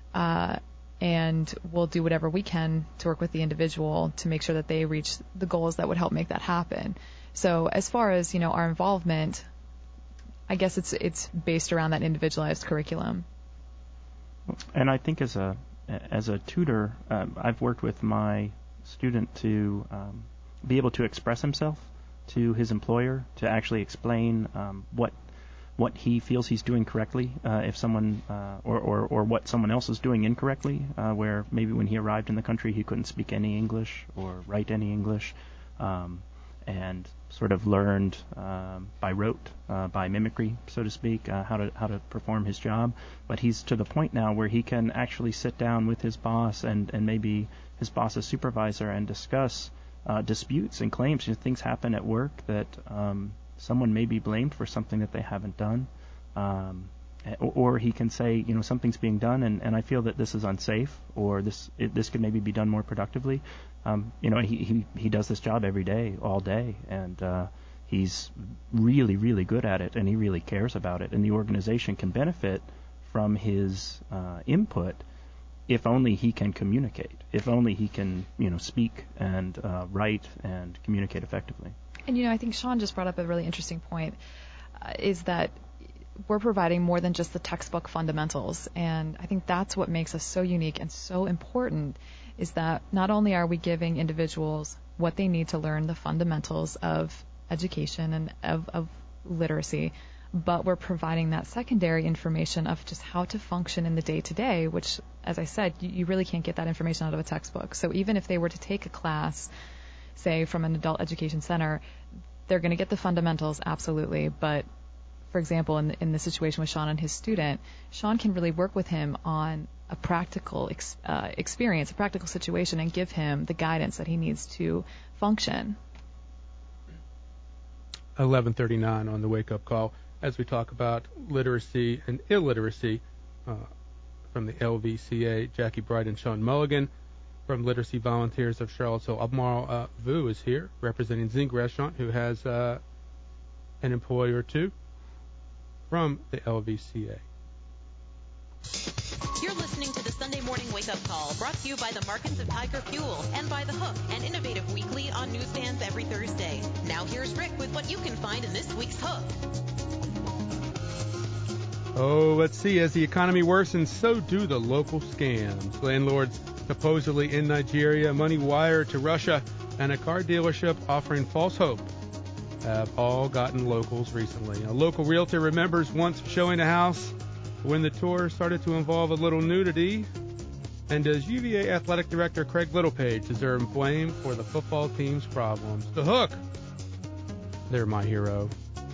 And we'll do whatever we can to work with the individual to make sure that they reach the goals that would help make that happen. So as far as, our involvement, I guess it's based around that individualized curriculum. And I think as a tutor, I've worked with my student to be able to express himself to his employer, to actually explain what he feels he's doing correctly, if someone or what someone else is doing incorrectly, where maybe when he arrived in the country he couldn't speak any English or write any English, and sort of learned by rote, by mimicry, so to speak, how to perform his job. But he's to the point now where he can actually sit down with his boss and maybe his boss's supervisor and discuss disputes and claims. Things happen at work that someone may be blamed for something that they haven't done, or he can say, something's being done and I feel that this is unsafe, or this could maybe be done more productively. He does this job every day, all day, and he's really, really good at it, and he really cares about it, and the organization can benefit from his input if only he can communicate, if only he can, speak and write and communicate effectively. And, I think Sean just brought up a really interesting point, is that we're providing more than just the textbook fundamentals. And I think that's what makes us so unique and so important, is that not only are we giving individuals what they need to learn the fundamentals of education and of literacy, but we're providing that secondary information of just how to function in the day-to-day, which, as I said, you really can't get that information out of a textbook. So even if they were to take a class, say, from an adult education center, they're going to get the fundamentals, absolutely. But, for example, in the situation with Sean and his student, Sean can really work with him on a practical experience, a practical situation, and give him the guidance that he needs to function. 11:39 on the wake-up call as we talk about literacy and illiteracy from the LVCA. Jackie Bright and Sean Mulligan from Literacy Volunteers of Charlottesville. Albemarle Vu is here representing Zing Restaurant, who has an employee or two from the LVCA. You're listening to the Sunday Morning Wake-Up Call, brought to you by the Markins of Tiger Fuel and by The Hook, an innovative weekly on newsstands every Thursday. Now here's Rick with what you can find in this week's Hook. Oh, let's see. As the economy worsens, so do the local scams. Landlords supposedly in Nigeria, money wired to Russia, and a car dealership offering false hope have all gotten locals recently. A local realtor remembers once showing a house when the tour started to involve a little nudity. And does UVA Athletic Director Craig Littlepage deserve blame for the football team's problems? The Hook, they're my hero.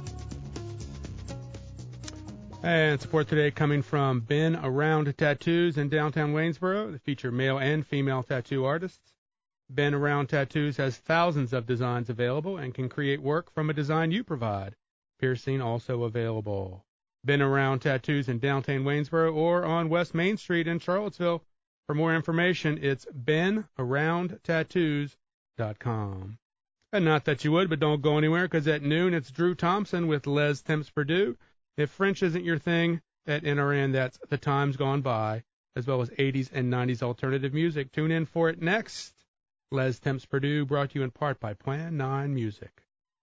And support today coming from Ben Around Tattoos in downtown Waynesboro. They feature male and female tattoo artists. Ben Around Tattoos has thousands of designs available and can create work from a design you provide. Piercing also available. Ben Around Tattoos in downtown Waynesboro or on West Main Street in Charlottesville. For more information, it's benaroundtattoos.com. And not that you would, but don't go anywhere, because at noon it's Drew Thompson with Les Temps Purdue. If French isn't your thing, at NRN, that's The Times Gone By, as well as 80s and 90s alternative music. Tune in for it next. Les Temps Purdue, brought to you in part by Plan 9 Music.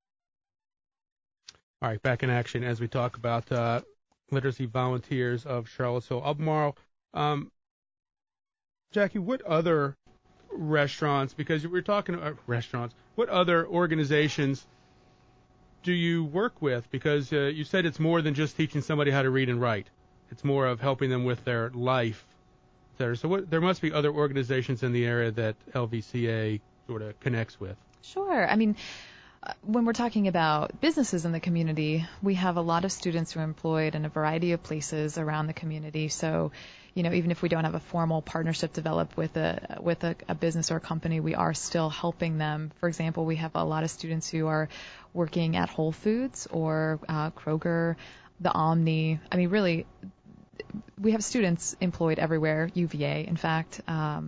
All right, back in action as we talk about Literacy Volunteers of Charlottesville. Albemarle, Jackie, what other restaurants, because we're talking about restaurants, what other organizations do you work with? Because you said it's more than just teaching somebody how to read and write. It's more of helping them with their life. So there must be other organizations in the area that LVCA sort of connects with. Sure. I mean, when we're talking about businesses in the community, we have a lot of students who are employed in a variety of places around the community. So, even if we don't have a formal partnership developed with a business or a company, we are still helping them. For example, we have a lot of students who are working at Whole Foods or Kroger, the Omni. I mean, really, we have students employed everywhere, UVA, in fact.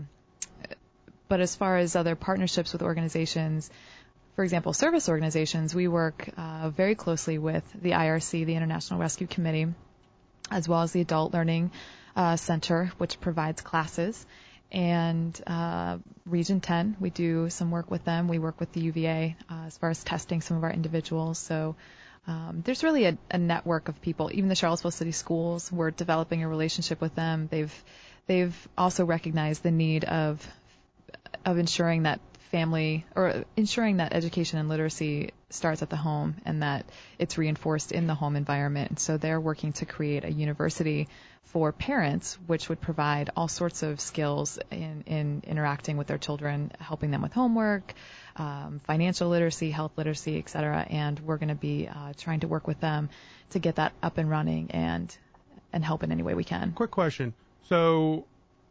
But as far as other partnerships with organizations, for example, service organizations, we work very closely with the IRC, the International Rescue Committee, as well as the Adult Learning Center, which provides classes, and Region 10. We do some work with them. We work with the UVA as far as testing some of our individuals. So there's really a network of people. Even the Charlottesville City Schools, we're developing a relationship with them. They've also recognized the need of ensuring that ensuring that education and literacy starts at the home and that it's reinforced in the home environment. And so they're working to create a university for parents, which would provide all sorts of skills in interacting with their children, helping them with homework, financial literacy, health literacy, et cetera. And we're going to be trying to work with them to get that up and running and help in any way we can. Quick question. So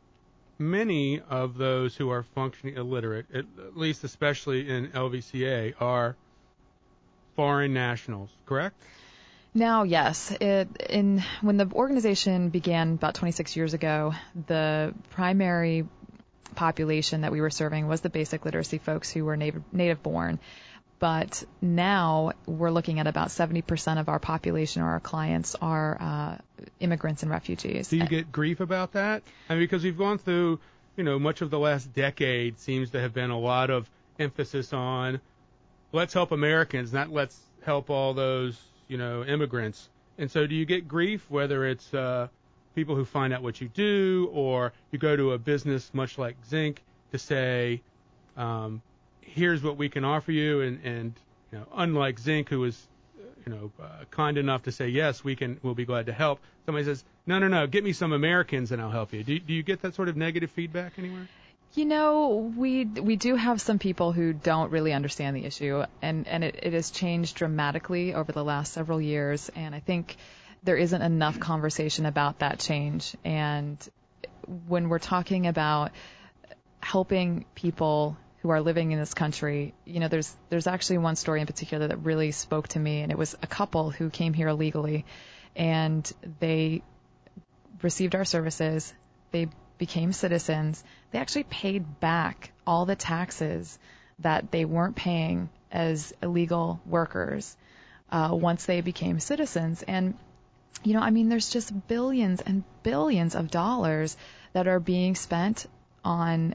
many of those who are functionally illiterate, at least especially in LVCA, are foreign nationals, correct? Now, yes. When the organization began about 26 years ago, the primary population that we were serving was the basic literacy folks who were native born. But now we're looking at about 70% of our population or our clients are immigrants and refugees. Do you get grief about that? I mean, because we've gone through, much of the last decade seems to have been a lot of emphasis on let's help Americans, not let's help all those, immigrants. And so do you get grief, whether it's people who find out what you do, or you go to a business much like Zinc to say, here's what we can offer you, and unlike Zinc, who was kind enough to say, yes, we'll be glad to help. Somebody says, no, get me some Americans and I'll help you. Do you get that sort of negative feedback anywhere? We do have some people who don't really understand the issue, and it has changed dramatically over the last several years, and I think there isn't enough conversation about that change. And when we're talking about helping people who are living in this country, there's actually one story in particular that really spoke to me, and it was a couple who came here illegally, and they received our services. They became citizens. They actually paid back all the taxes that they weren't paying as illegal workers once they became citizens. And, there's just billions and billions of dollars that are being spent on,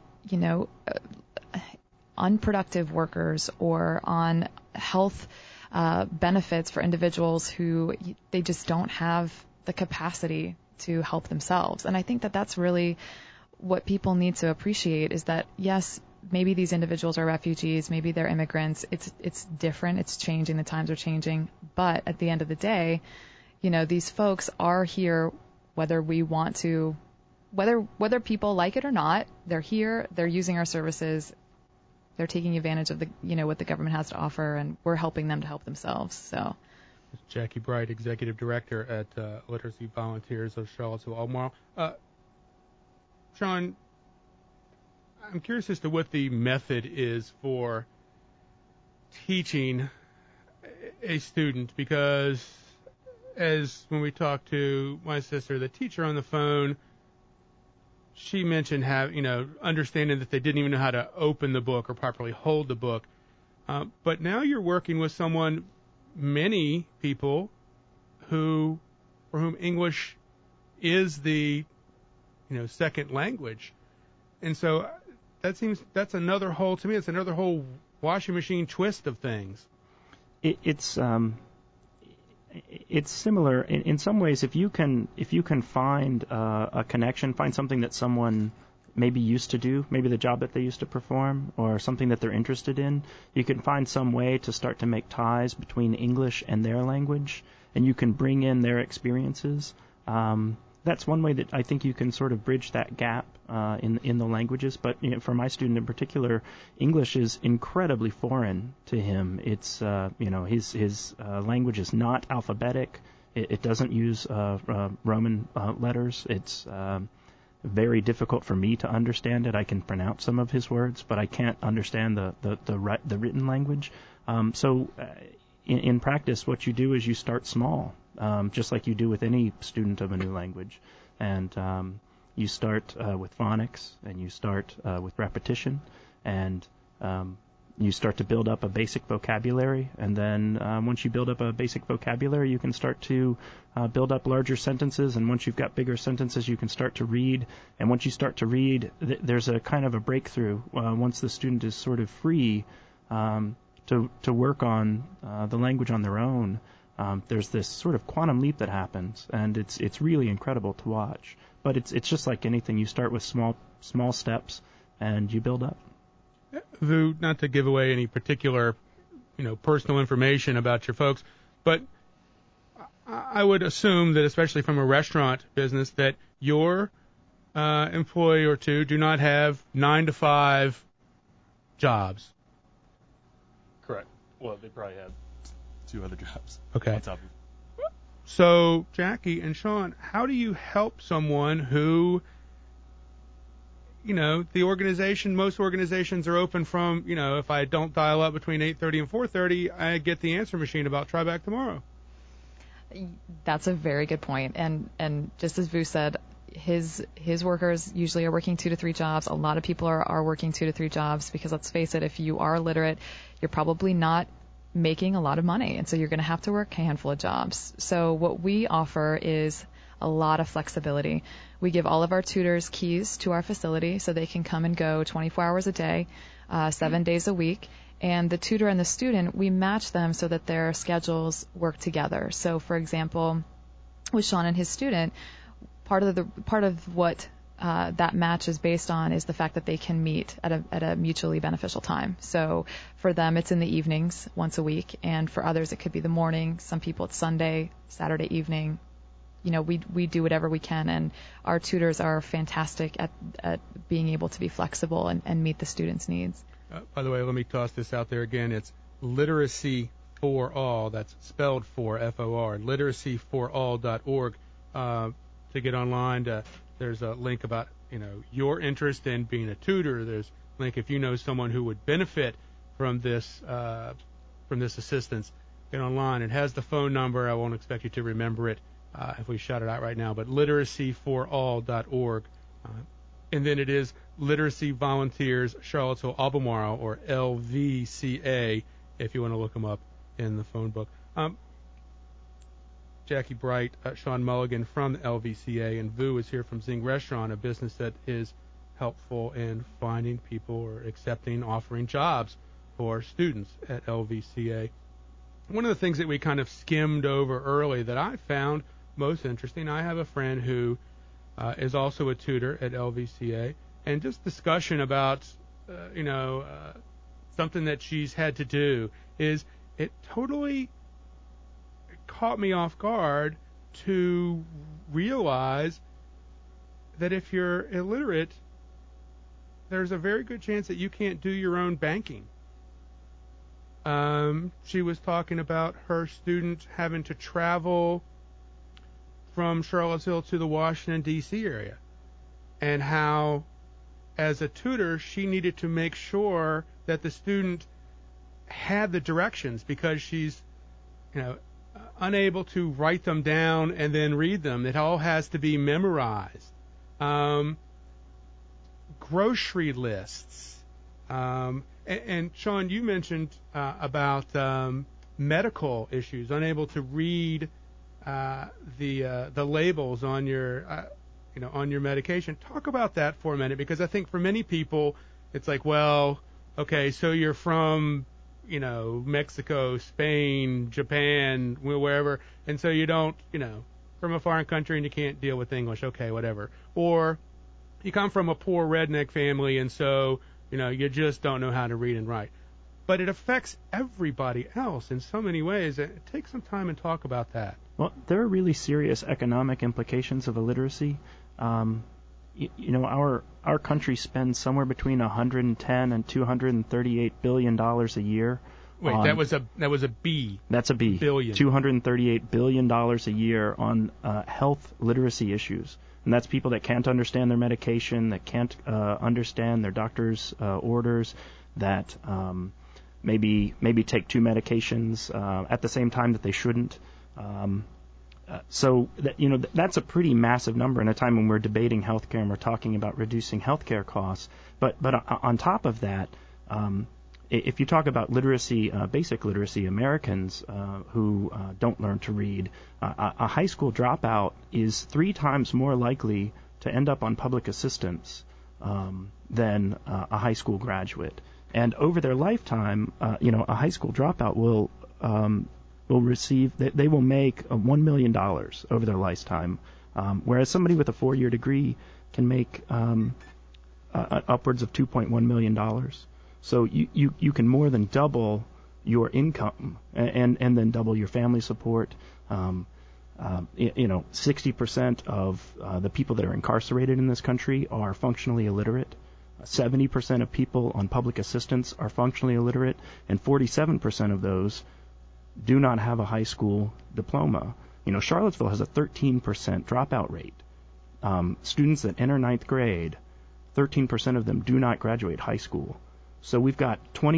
unproductive workers or on health benefits for individuals who they just don't have the capacity to help themselves. And I think that that's really what people need to appreciate, is that, yes, maybe these individuals are refugees, maybe they're immigrants. It's different. It's changing. The times are changing. But at the end of the day, these folks are here whether we want to, whether people like it or not. They're here. They're using our services. They're taking advantage of what the government has to offer, and we're helping them to help themselves. So. Jackie Bright, Executive Director at Literacy Volunteers of Charlottesville, Albemarle. Sean, I'm curious as to what the method is for teaching a student, because as when we talked to my sister, the teacher on the phone, she mentioned understanding that they didn't even know how to open the book or properly hold the book. But now you're working with many people for whom English is the second language, and so that's another whole washing machine twist of things. It's similar in some ways. If you can find a connection, find something that someone maybe used to do, maybe the job that they used to perform, or something that they're interested in, you can find some way to start to make ties between English and their language, and you can bring in their experiences. That's one way that I think you can sort of bridge that gap in the languages. But for my student in particular, English is incredibly foreign to him. It's his language is not alphabetic. It doesn't use Roman letters. It's very difficult for me to understand it. I can pronounce some of his words, but I can't understand the written language. So in practice, what you do is you start small, just like you do with any student of a new language. And you start with phonics, and you start with repetition, and you start to build up a basic vocabulary. And then once you build up a basic vocabulary, you can start to build up larger sentences. And once you've got bigger sentences, you can start to read. And once you start to read, there's a kind of a breakthrough once the student is sort of free to work on the language on their own. There's this sort of quantum leap that happens, and it's really incredible to watch. But it's just like anything. You start with small steps, and you build up. Vu, not to give away any particular, personal information about your folks, but I would assume that, especially from a restaurant business, that your employee or two do not have 9-to-5 jobs. Correct. Well, they probably have 2 other jobs. Okay. On top of it. So, Jackie and Sean, how do you help someone who, most organizations are open from, if I don't dial up between 8:30 and 4:30, I get the answer machine about try back tomorrow. That's a very good point. And just as Vu said, his workers usually are working 2 to 3 jobs. A lot of people are working 2 to 3 jobs because, let's face it, if you are illiterate, you're probably not making a lot of money, and so you're going to have to work a handful of jobs. So what we offer is a lot of flexibility. We give all of our tutors keys to our facility so they can come and go 24 hours a day, 7 days a week. And the tutor and the student, we match them so that their schedules work together. So, for example, with Sean and his student, part of what that match is based on is the fact that they can meet at a mutually beneficial time. So for them, it's in the evenings once a week, and for others, it could be the morning. Some people it's Sunday, Saturday evening. We do whatever we can, and our tutors are fantastic at being able to be flexible and meet the students' needs. By the way, let me toss this out there again. It's Literacy for All. That's spelled for F-O-R. Literacyforall.org. To get online, there's a link about your interest in being a tutor. There's a link if you know someone who would benefit from this assistance. Get online. It has the phone number. I won't expect you to remember it if we shout it out right now, but literacyforall.org. And then it is Literacy Volunteers Charlottesville Albemarle, or LVCA, if you want to look them up in the phone book. Jackie Bright, Sean Mulligan from the LVCA, and Vu is here from Zing Restaurant, a business that is helpful in finding people or offering jobs for students at LVCA. One of the things that we kind of skimmed over early that I found most interesting, I have a friend who is also a tutor at LVCA, and just discussion about, something that she's had to do is it totally caught me off guard to realize that if you're illiterate, there's a very good chance that you can't do your own banking. She was talking about her student having to travel from Charlottesville to the Washington, D.C. area, and how, as a tutor, she needed to make sure that the student had the directions because she's, unable to write them down and then read them. It all has to be memorized. Grocery lists. And Sean, you mentioned about medical issues, unable to read the labels on your on your medication. Talk about that for a minute, because I think for many people it's like, well, okay, so you're from Mexico, Spain, Japan, wherever, and so you don't, from a foreign country and you can't deal with English, okay, whatever. Or you come from a poor redneck family and so, you just don't know how to read and write. But it affects everybody else in so many ways. Take some time and talk about that. Well, there are really serious economic implications of illiteracy. Our country spends somewhere between 110 and 238 billion dollars a year. Wait, that was a B. That's a B. Billion. $238 billion a year on health literacy issues. And that's people that can't understand their medication, that can't understand their doctor's orders, that maybe take two medications at the same time that they shouldn't. So that's a pretty massive number in a time when we're debating healthcare and we're talking about reducing healthcare costs. But on top of that, if you talk about literacy, basic literacy, Americans who don't learn to read, a high school dropout is 3 times more likely to end up on public assistance than a high school graduate. And over their lifetime, a high school dropout will receive, they will make $1 million over their lifetime, whereas somebody with a 4-year degree can make upwards of $2.1 million. So you can more than double your income and then double your family support. 60% of the people that are incarcerated in this country are functionally illiterate. 70% of people on public assistance are functionally illiterate, and 47% of those do not have a high school diploma. Charlottesville has a 13% dropout rate. Students that enter 9th grade, 13% of them do not graduate high school. So we've got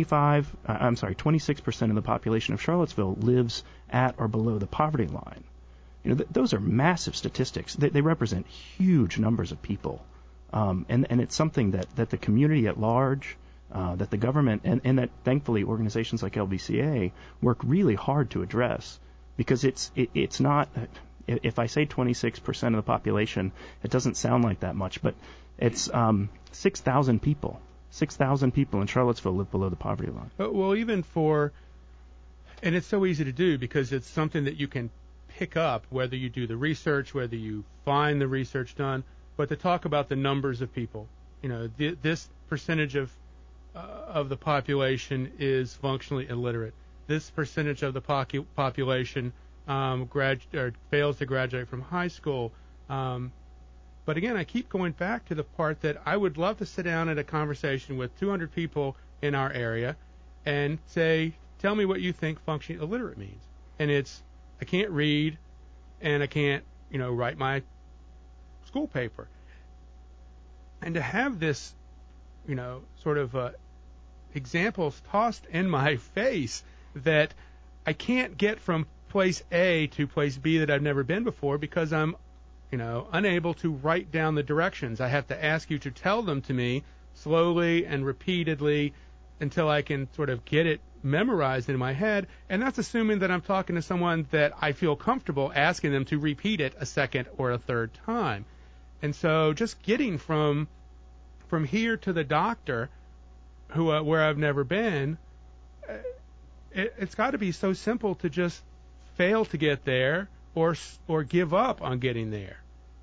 26% of the population of Charlottesville lives at or below the poverty line. Those are massive statistics. They represent huge numbers of people. And it's something that the community at large, that the government, and that thankfully organizations like LVCA work really hard to address, because it's not, if I say 26% of the population, it doesn't sound like that much, but it's 6,000 people. 6,000 people in Charlottesville live below the poverty line. Well, even and it's so easy to do because it's something that you can pick up, whether you do the research, whether you find the research done, but to talk about the numbers of people. This percentage of the population is functionally illiterate. This percentage of the population fails to graduate from high school. But again, I keep going back to the part that I would love to sit down at a conversation with 200 people in our area and say, tell me what you think functionally illiterate means. And it's, I can't read and I can't, write my school paper. And to have this, sort of examples tossed in my face that I can't get from place A to place B that I've never been before because I'm unable to write down the directions. I have to ask you to tell them to me slowly and repeatedly until I can sort of get it memorized in my head. And that's assuming that I'm talking to someone that I feel comfortable asking them to repeat it a second or a third time. And so just getting from here to the doctor, where I've never been, it's got to be so simple to just fail to get there or give up on getting there.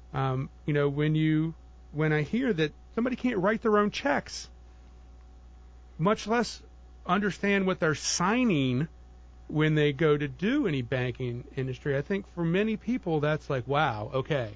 When I hear that somebody can't write their own checks, much less understand what they're signing when they go to do any banking industry, I think for many people that's like, wow, okay.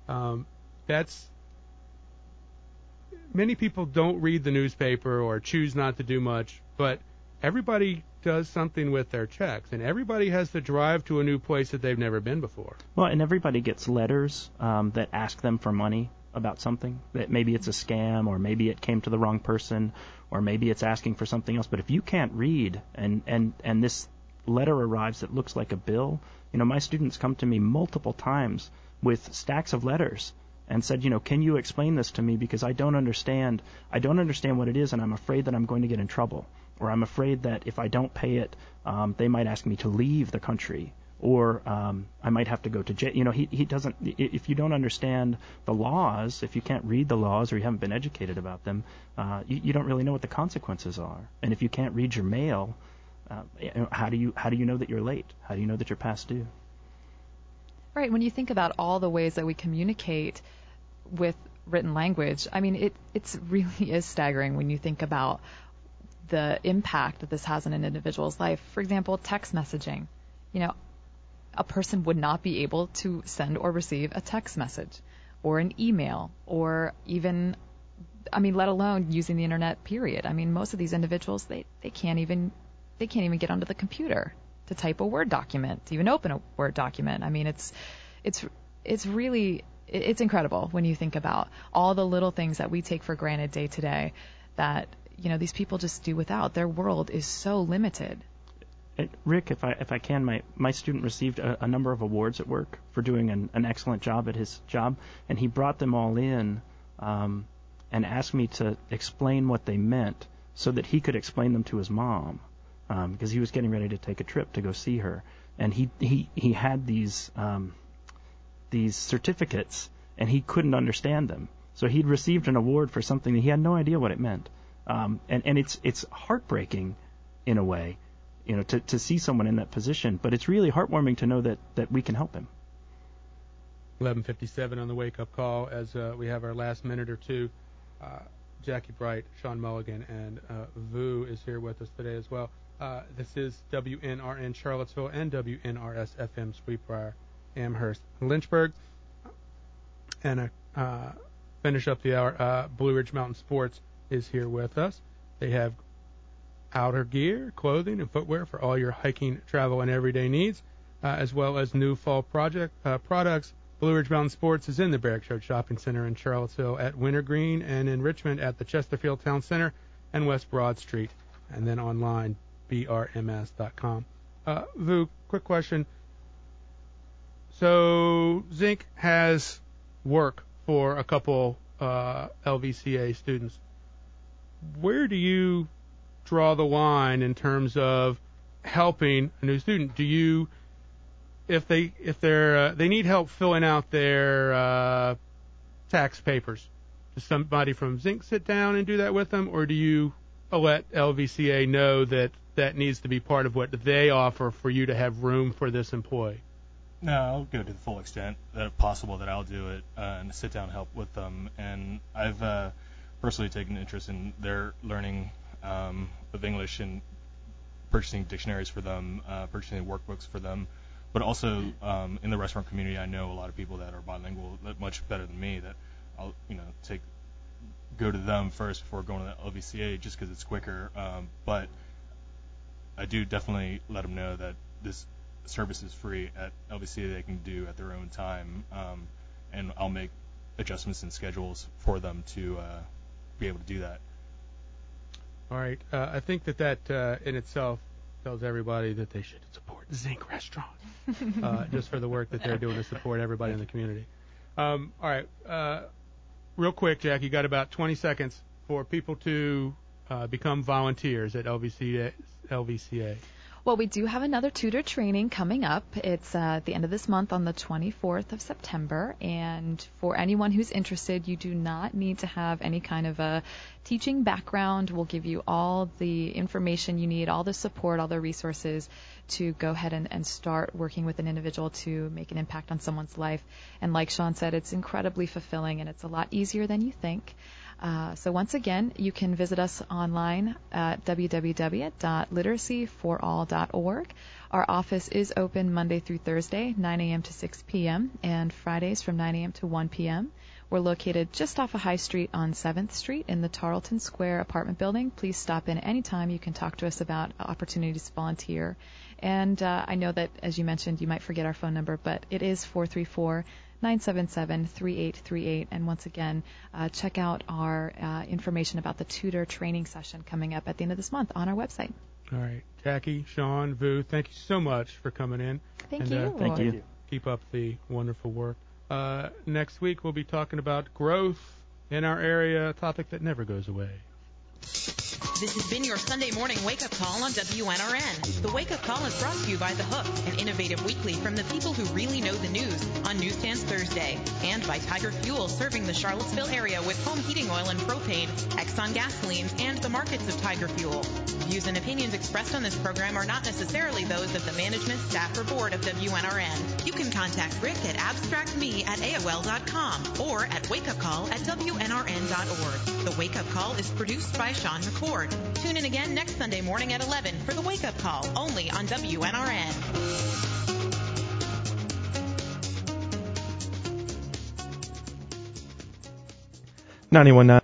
Many people don't read the newspaper or choose not to do much, but everybody does something with their checks, and everybody has to drive to a new place that they've never been before. Well, and everybody gets letters that ask them for money about something. That maybe it's a scam, or maybe it came to the wrong person, or maybe it's asking for something else. But if you can't read, and this letter arrives that looks like a bill, my students come to me multiple times with stacks of letters and said, can you explain this to me because I don't understand what it is, and I'm afraid that I'm going to get in trouble. Or I'm afraid that if I don't pay it, they might ask me to leave the country, or I might have to go to jail. He doesn't. If you don't understand the laws, if you can't read the laws or you haven't been educated about them, you don't really know what the consequences are. And if you can't read your mail, how do you know that you're late? How do you know that you're past due? Right. When you think about all the ways that we communicate with written language, I mean, it really is staggering when you think about the impact that this has on an individual's life. For example, text messaging. A person would not be able to send or receive a text message or an email or even, let alone using the internet, period. Most of these individuals, they can't even get onto the computer to type a Word document, to even open a Word document. It's really incredible when you think about all the little things that we take for granted day to day that these people just do without. Their world is so limited. Rick, if I can, my student received a number of awards at work for doing an excellent job at his job, and he brought them all in and asked me to explain what they meant so that he could explain them to his mom, because he was getting ready to take a trip to go see her, and he had these certificates and he couldn't understand them, so he'd received an award for something that he had no idea what it meant. And it's heartbreaking in a way, to see someone in that position. But it's really heartwarming to know that we can help him. 11:57 on the wake-up call as we have our last minute or two. Jackie Bright, Sean Mulligan, and Vu is here with us today as well. This is WNRN Charlottesville and WNRS FM Sweetbriar, Amherst, Lynchburg. And finish up the hour, Blue Ridge Mountain Sports is here with us. They have outer gear, clothing, and footwear for all your hiking, travel, and everyday needs, as well as new fall products. Blue Ridge Mountain Sports is in the Barrack Road Shopping Center in Charlottesville at Wintergreen, and in Richmond at the Chesterfield Town Center and West Broad Street, and then online, brms.com. Vu, quick question. So Zink has work for a couple LVCA students. Where do you draw the line in terms of helping a new student? Do you, if they need help filling out their tax papers, does somebody from Zink sit down and do that with them, or do you let LVCA know that needs to be part of what they offer for you to have room for this employee? No, I'll go to the full extent that if possible that I'll do it and sit down and help with them. And I've personally taken interest in their learning of English and purchasing dictionaries for them, purchasing workbooks for them. But also in the restaurant community, I know a lot of people that are bilingual that much better than me that I'll go to them first before going to the LVCA just because it's quicker. But I do definitely let them know that this service is free at LVCA. They can do at their own time, and I'll make adjustments in schedules for them to be able to do that. All right. I think that in itself tells everybody that they should support Zinc Restaurant just for the work that they're doing to support everybody in the community. All right. Real quick, Jack, you got about 20 seconds for people to become volunteers at LVCA. Well, we do have another tutor training coming up. It's at the end of this month on the 24th of September. And for anyone who's interested, you do not need to have any kind of a teaching background. We'll give you all the information you need, all the support, all the resources to go ahead and start working with an individual to make an impact on someone's life. And like Sean said, it's incredibly fulfilling and it's a lot easier than you think. So once again, you can visit us online at www.literacyforall.org. Our office is open Monday through Thursday, 9 a.m. to 6 p.m., and Fridays from 9 a.m. to 1 p.m. We're located just off of High Street on 7th Street in the Tarleton Square apartment building. Please stop in anytime. You can talk to us about opportunities to volunteer. And I know that, as you mentioned, you might forget our phone number, but it is 434-977-3838. And once again, check out our information about the tutor training session coming up at the end of this month on our website. All right. Jackie, Sean, Vu, thank you so much for coming in. Thank you. Thank you. Keep up the wonderful work. Next week, we'll be talking about growth in our area, a topic that never goes away. This has been your Sunday morning wake-up call on WNRN. The wake-up call is brought to you by The Hook, an innovative weekly from the people who really know the news on Newsstands Thursday, and by Tiger Fuel, serving the Charlottesville area with home heating oil and propane, Exxon gasolines, and the markets of Tiger Fuel. Views and opinions expressed on this program are not necessarily those of the management, staff, or board of WNRN. You can contact Rick at abstractme@aol.com or at wakeupcall@WNRN.org. The wake-up call is produced by Sean McCord. Tune in again next Sunday morning at 11 for the Wake Up Call, only on WNRN. 91.9